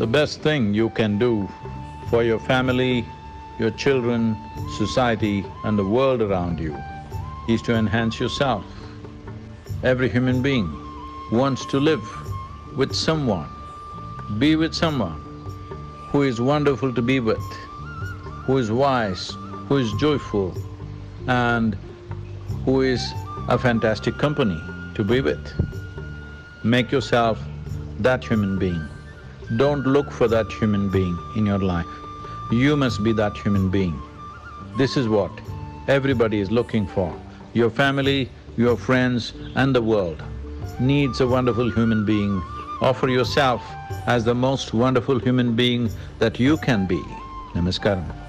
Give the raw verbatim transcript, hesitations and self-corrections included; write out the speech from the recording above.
The best thing you can do for your family, your children, society and the world around you is to enhance yourself. Every human being wants to live with someone, be with someone who is wonderful to be with, who is wise, who is joyful and who is a fantastic company to be with. Make yourself that human being. Don't look for that human being in your life. You must be that human being. This is what everybody is looking for. Your family, your friends and the world needs a wonderful human being. Offer yourself as the most wonderful human being that you can be. Namaskaram.